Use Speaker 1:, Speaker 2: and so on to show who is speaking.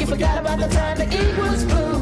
Speaker 1: You forgot about the time the ink was blue.